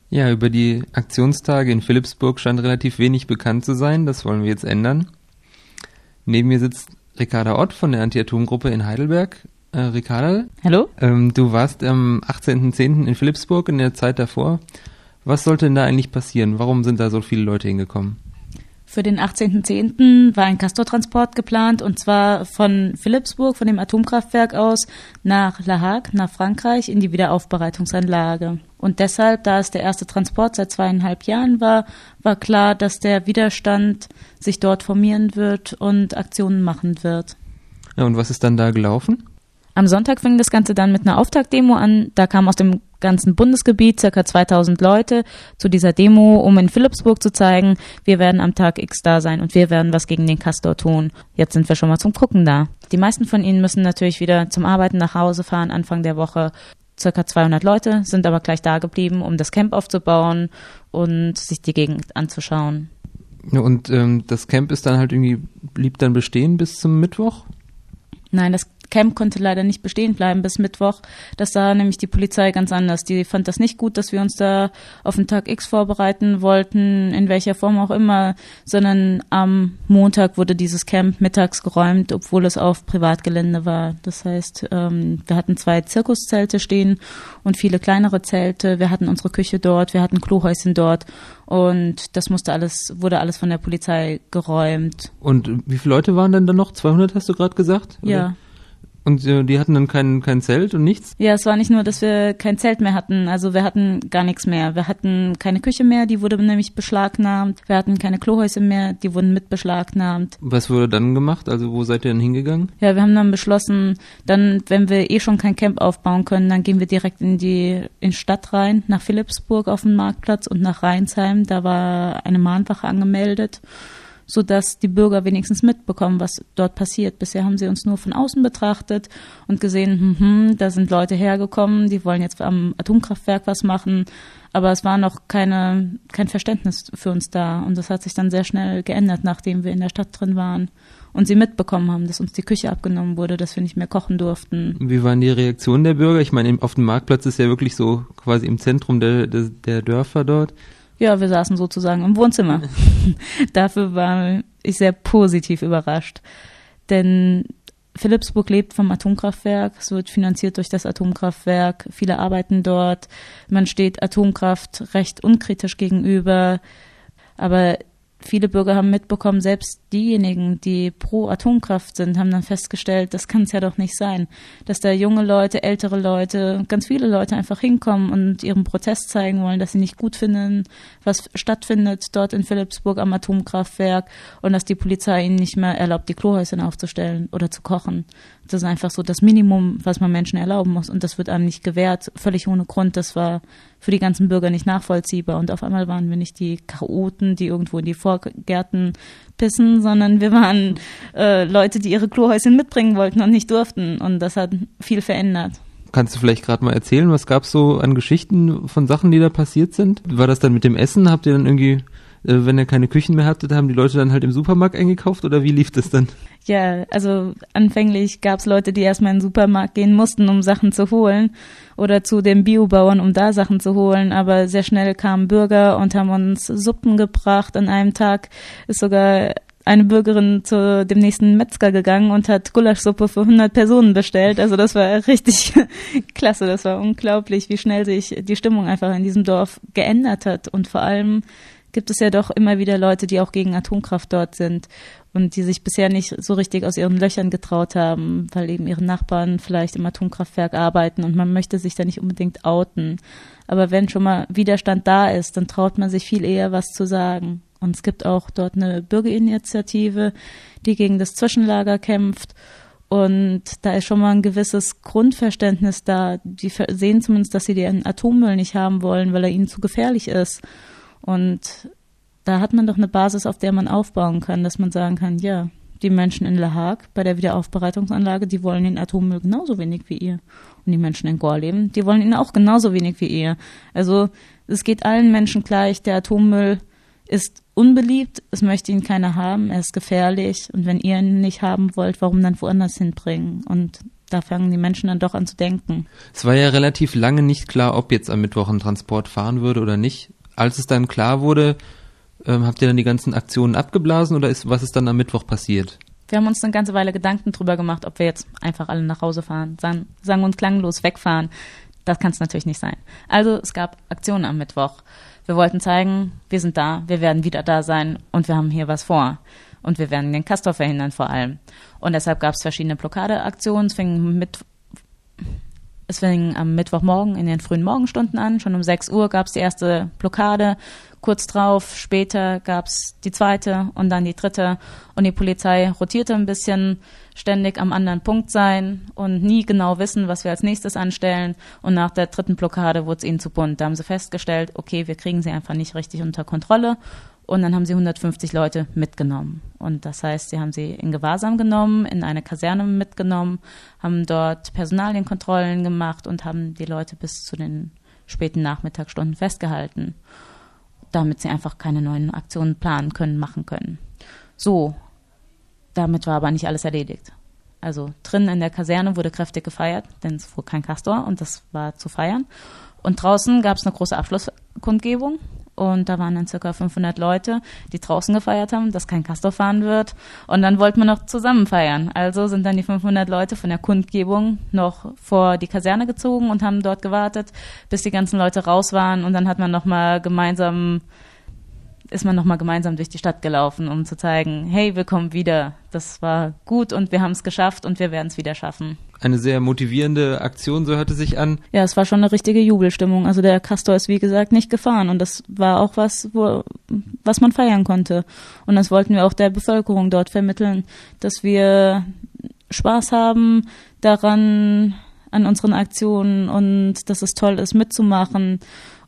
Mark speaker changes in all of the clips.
Speaker 1: Ja, über die Aktionstage in Philippsburg scheint relativ wenig bekannt zu sein. Das wollen wir jetzt ändern. Neben mir sitzt Ricarda Ott von der Anti-Atom-Gruppe in Heidelberg. Ricarda?
Speaker 2: Hallo?
Speaker 1: Du warst am 18.10. in Philippsburg in der Zeit davor. Was sollte denn da eigentlich passieren? Warum sind da so viele Leute hingekommen?
Speaker 2: Für den 18.10. war ein Castortransport geplant, und zwar von Philippsburg, von dem Atomkraftwerk aus, nach La Hague, nach Frankreich, in die Wiederaufbereitungsanlage. Und deshalb, da es der erste Transport seit 2,5 Jahren war, war klar, dass der Widerstand sich dort formieren wird und Aktionen machen wird.
Speaker 1: Ja, und was ist dann da gelaufen?
Speaker 2: Am Sonntag fing das Ganze dann mit einer Auftaktdemo an. Da kamen aus dem ganzen Bundesgebiet ca. 2000 Leute zu dieser Demo, um in Philippsburg zu zeigen, wir werden am Tag X da sein und wir werden was gegen den Castor tun. Jetzt sind wir schon mal zum Gucken da. Die meisten von ihnen müssen natürlich wieder zum Arbeiten nach Hause fahren, Anfang der Woche. Ca. 200 Leute sind aber gleich da geblieben, um das Camp aufzubauen und sich die Gegend anzuschauen.
Speaker 1: Ja, und das Camp ist dann halt blieb dann bestehen bis zum Mittwoch?
Speaker 2: Nein, das Camp konnte leider nicht bestehen bleiben bis Mittwoch. Das sah nämlich die Polizei ganz anders. Die fand das nicht gut, dass wir uns da auf den Tag X vorbereiten wollten, in welcher Form auch immer, sondern am Montag wurde dieses Camp mittags geräumt, obwohl es auf Privatgelände war. Das heißt, wir hatten 2 Zirkuszelte stehen und viele kleinere Zelte. Wir hatten unsere Küche dort, wir hatten Klohäuschen dort und das wurde alles von der Polizei geräumt.
Speaker 1: Und wie viele Leute waren denn da noch? 200 hast du gerade gesagt? Oder?
Speaker 2: Ja.
Speaker 1: Und die hatten dann kein Zelt und nichts?
Speaker 2: Ja, es war nicht nur, dass wir kein Zelt mehr hatten, also wir hatten gar nichts mehr. Wir hatten keine Küche mehr, die wurde nämlich beschlagnahmt. Wir hatten keine Klohäuschen mehr, die wurden mit beschlagnahmt.
Speaker 1: Was wurde dann gemacht? Also wo seid ihr denn hingegangen?
Speaker 2: Ja, wir haben dann beschlossen, wenn wir schon kein Camp aufbauen können, dann gehen wir direkt in die Stadt rein, nach Philippsburg auf den Marktplatz und nach Rheinsheim. Da war eine Mahnwache angemeldet, sodass die Bürger wenigstens mitbekommen, was dort passiert. Bisher haben sie uns nur von außen betrachtet und gesehen, da sind Leute hergekommen, die wollen jetzt am Atomkraftwerk was machen, aber es war noch kein Verständnis für uns da und das hat sich dann sehr schnell geändert, nachdem wir in der Stadt drin waren und sie mitbekommen haben, dass uns die Küche abgenommen wurde, dass wir nicht mehr kochen durften.
Speaker 1: Wie waren die Reaktionen der Bürger? Ich meine, auf dem Marktplatz ist ja wirklich so quasi im Zentrum der Dörfer dort.
Speaker 2: Ja, wir saßen sozusagen im Wohnzimmer. Dafür war ich sehr positiv überrascht. Denn Philippsburg lebt vom Atomkraftwerk. Es wird finanziert durch das Atomkraftwerk. Viele arbeiten dort. Man steht Atomkraft recht unkritisch gegenüber. Aber viele Bürger haben mitbekommen, selbst diejenigen, die pro Atomkraft sind, haben dann festgestellt, das kann es ja doch nicht sein, dass da junge Leute, ältere Leute, ganz viele Leute einfach hinkommen und ihren Protest zeigen wollen, dass sie nicht gut finden, was stattfindet dort in Philippsburg am Atomkraftwerk und dass die Polizei ihnen nicht mehr erlaubt, die Klohäuschen aufzustellen oder zu kochen. Das ist einfach so das Minimum, was man Menschen erlauben muss und das wird einem nicht gewährt, völlig ohne Grund. Das war für die ganzen Bürger nicht nachvollziehbar und auf einmal waren wir nicht die Chaoten, die irgendwo in die Vorgärten pissen, sondern wir waren Leute, die ihre Klohäuschen mitbringen wollten und nicht durften und das hat viel verändert.
Speaker 1: Kannst du vielleicht gerade mal erzählen, was gab es so an Geschichten von Sachen, die da passiert sind? War das dann mit dem Essen? Habt ihr dann irgendwie, wenn ihr keine Küchen mehr hattet, haben die Leute dann halt im Supermarkt eingekauft oder wie lief das dann? Ja,
Speaker 2: also anfänglich gab es Leute, die erstmal in den Supermarkt gehen mussten, um Sachen zu holen oder zu den Biobauern, um da Sachen zu holen, aber sehr schnell kamen Bürger und haben uns Suppen gebracht. An einem Tag ist sogar eine Bürgerin zu dem nächsten Metzger gegangen und hat Gulaschsuppe für 100 Personen bestellt. Also das war richtig klasse, das war unglaublich, wie schnell sich die Stimmung einfach in diesem Dorf geändert hat und vor allem gibt es ja doch immer wieder Leute, die auch gegen Atomkraft dort sind und die sich bisher nicht so richtig aus ihren Löchern getraut haben, weil eben ihre Nachbarn vielleicht im Atomkraftwerk arbeiten und man möchte sich da nicht unbedingt outen. Aber wenn schon mal Widerstand da ist, dann traut man sich viel eher was zu sagen. Und es gibt auch dort eine Bürgerinitiative, die gegen das Zwischenlager kämpft. Und da ist schon mal ein gewisses Grundverständnis da. Die sehen zumindest, dass sie den Atommüll nicht haben wollen, weil er ihnen zu gefährlich ist. Und da hat man doch eine Basis, auf der man aufbauen kann, dass man sagen kann, ja, die Menschen in La Hague bei der Wiederaufbereitungsanlage, die wollen den Atommüll genauso wenig wie ihr. Und die Menschen in Gorleben, die wollen ihn auch genauso wenig wie ihr. Also es geht allen Menschen gleich, der Atommüll ist unbeliebt, es möchte ihn keiner haben, er ist gefährlich und wenn ihr ihn nicht haben wollt, warum dann woanders hinbringen? Und da fangen die Menschen dann doch an zu denken.
Speaker 1: Es war ja relativ lange nicht klar, ob jetzt am Mittwoch ein Transport fahren würde oder nicht. Als es dann klar wurde, habt ihr dann die ganzen Aktionen abgeblasen oder was ist dann am Mittwoch passiert?
Speaker 2: Wir haben uns eine ganze Weile Gedanken drüber gemacht, ob wir jetzt einfach alle nach Hause fahren, sang- und klanglos wegfahren. Das kann es natürlich nicht sein. Also es gab Aktionen am Mittwoch. Wir wollten zeigen, wir sind da, wir werden wieder da sein und wir haben hier was vor. Und wir werden den Castor verhindern vor allem. Und deshalb gab es verschiedene Blockadeaktionen. Es fing am Mittwochmorgen in den frühen Morgenstunden an. Schon um 6 Uhr gab es die erste Blockade. Kurz drauf, später gab es die zweite und dann die dritte. Und die Polizei rotierte ein bisschen, ständig am anderen Punkt sein und nie genau wissen, was wir als nächstes anstellen. Und nach der dritten Blockade wurde es ihnen zu bunt. Da haben sie festgestellt, okay, wir kriegen sie einfach nicht richtig unter Kontrolle. Und dann haben sie 150 Leute mitgenommen. Und das heißt, sie haben sie in Gewahrsam genommen, in eine Kaserne mitgenommen, haben dort Personalienkontrollen gemacht und haben die Leute bis zu den späten Nachmittagsstunden festgehalten, damit sie einfach keine neuen Aktionen planen können, machen können. So, damit war aber nicht alles erledigt. Also drinnen in der Kaserne wurde kräftig gefeiert, denn es fuhr kein Castor und das war zu feiern. Und draußen gab es eine große Abschlusskundgebung. Und da waren dann ca. 500 Leute, die draußen gefeiert haben, dass kein Castor fahren wird. Und dann wollten wir noch zusammen feiern. Also sind dann die 500 Leute von der Kundgebung noch vor die Kaserne gezogen und haben dort gewartet, bis die ganzen Leute raus waren. Und dann ist man noch mal gemeinsam durch die Stadt gelaufen, um zu zeigen, hey, wir kommen wieder. Das war gut und wir haben es geschafft und wir werden es wieder schaffen.
Speaker 1: Eine sehr motivierende Aktion, so hörte sich an.
Speaker 2: Ja, es war schon eine richtige Jubelstimmung. Also der Castor ist, wie gesagt, nicht gefahren und das war auch was man feiern konnte. Und das wollten wir auch der Bevölkerung dort vermitteln, dass wir Spaß haben daran, an unseren Aktionen und dass es toll ist, mitzumachen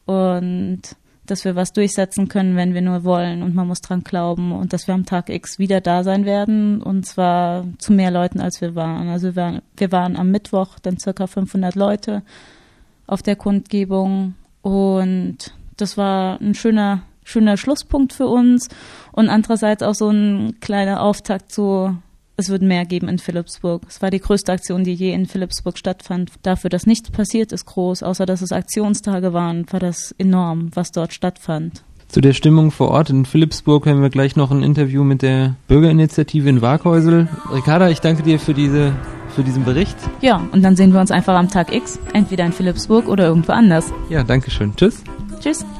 Speaker 2: und dass wir was durchsetzen können, wenn wir nur wollen und man muss dran glauben und dass wir am Tag X wieder da sein werden und zwar zu mehr Leuten, als wir waren. Also wir waren am Mittwoch dann ca. 500 Leute auf der Kundgebung und das war ein schöner Schlusspunkt für uns und andererseits auch so ein kleiner Auftakt zu, es wird mehr geben in Philippsburg. Es war die größte Aktion, die je in Philippsburg stattfand. Dafür, dass nichts passiert ist, groß. Außer, dass es Aktionstage waren, war das enorm, was dort stattfand.
Speaker 1: Zu der Stimmung vor Ort in Philippsburg haben wir gleich noch ein Interview mit der Bürgerinitiative in Waaghäusel. Ricarda, ich danke dir für diesen Bericht.
Speaker 2: Ja, und dann sehen wir uns einfach am Tag X, entweder in Philippsburg oder irgendwo anders.
Speaker 1: Ja, danke schön. Tschüss.
Speaker 2: Tschüss.